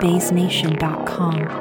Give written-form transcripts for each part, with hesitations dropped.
BaseNation.com.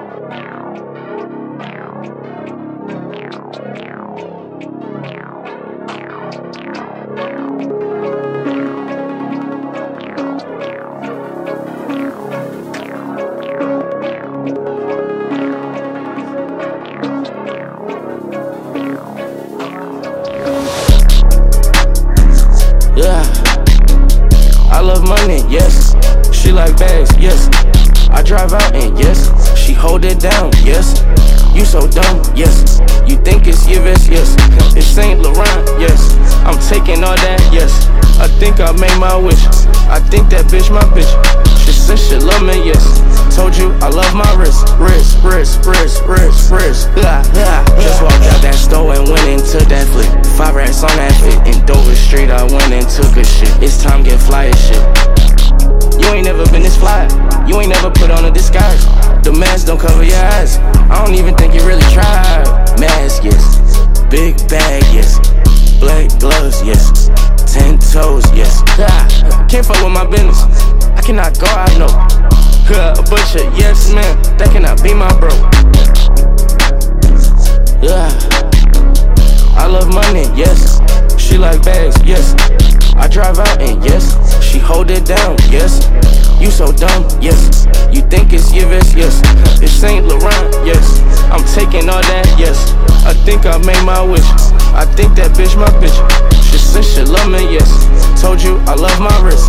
Yeah, I love money, yes. She like bags, yes. I drive out and yes, she hold it down, yes. You so dumb, yes. You think it's Yves, yes. It's Saint Laurent, yes. I'm taking all that, yes. I think I made my wish. I think that bitch my bitch. She said she love me, yes. Told you I love my wrist. Just walked out that store and went into that flick. 5 racks on that fit. In Dover Street I went and took a shit. It's time get fly as shit. You ain't never been this fly. You ain't never put on a disguise. The mask don't cover your eyes. I don't even think you really tried. Mask, yes. Big bag, yes. Black gloves, yes. 10 toes, yes. Can't fuck with my business. I cannot go out, no. A butcher, yes man. That cannot be my bro. Yeah, I love money, yes. She like bags, yes. I drive out and yes, she hold it down, yes. You so dumb, yes. You think it's Yves, yes. It's Saint Laurent, yes. I'm taking all that, yes. I think I made my wish. I think that bitch my bitch. She said she love me, yes. Told you I love my wrist.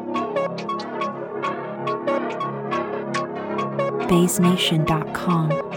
BaseNation.com.